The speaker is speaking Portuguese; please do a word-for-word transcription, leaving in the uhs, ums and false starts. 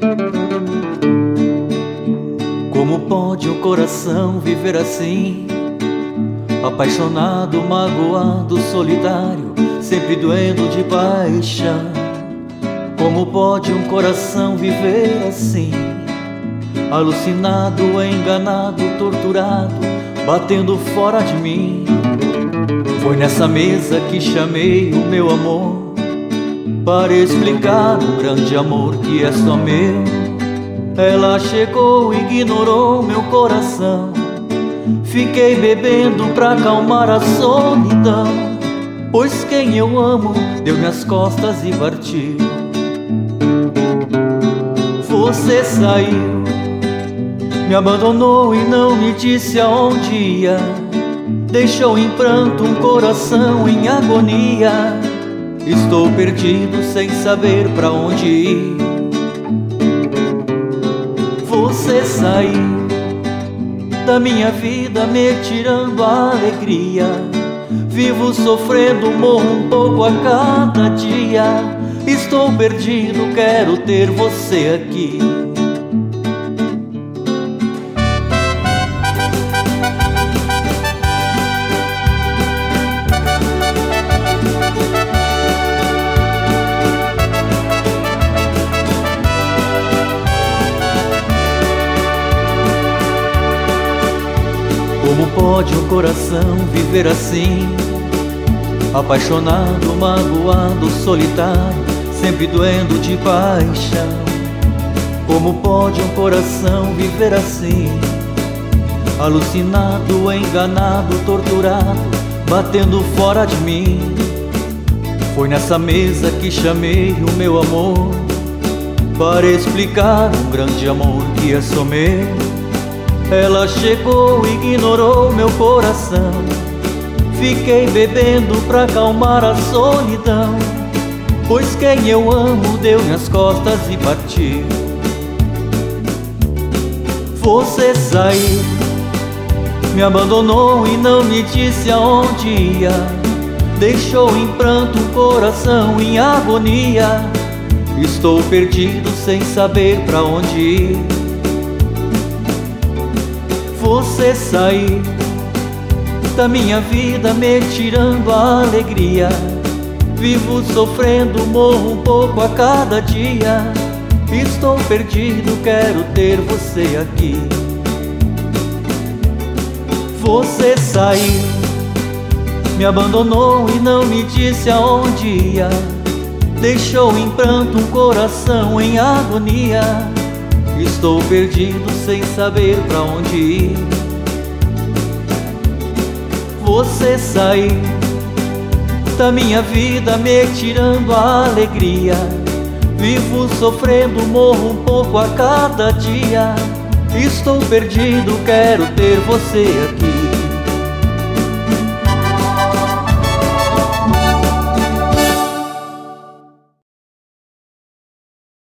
Como pode um coração viver assim? Apaixonado, magoado, solitário, sempre doendo de paixão. Como pode um coração viver assim? Alucinado, enganado, torturado, batendo fora de mim. Foi nessa mesa que chamei o meu amor, para explicar um grande amor que é só meu. Ela chegou e ignorou meu coração. Fiquei bebendo pra acalmar a solidão, pois quem eu amo deu-me as costas e partiu. Você saiu, me abandonou e não me disse aonde ia. Deixou em pranto um coração em agonia. Estou perdido sem saber pra onde ir. Você saiu da minha vida, me tirando a alegria. Vivo sofrendo, morro um pouco a cada dia. Estou perdido, quero ter você aqui. Como pode um coração viver assim? Apaixonado, magoado, solitário, sempre doendo de paixão. Como pode um coração viver assim? Alucinado, enganado, torturado, batendo fora de mim. Foi nessa mesa que chamei o meu amor, para explicar um grande amor que é só meu. Ela chegou e ignorou meu coração. Fiquei bebendo pra acalmar a solidão, pois quem eu amo deu-me as costas e partiu. Você saiu, me abandonou e não me disse aonde ia. Deixou em pranto um coração em agonia. Estou perdido sem saber pra onde ir. Você saiu da minha vida, me tirando a alegria. Vivo sofrendo, morro um pouco a cada dia. Estou perdido, quero ter você aqui. Você saiu, me abandonou e não me disse aonde ia. Deixou em pranto um coração em agonia. Estou perdido sem saber pra onde ir. Você saiu da minha vida, me tirando a alegria. Vivo sofrendo, morro um pouco a cada dia. Estou perdido, quero ter você aqui.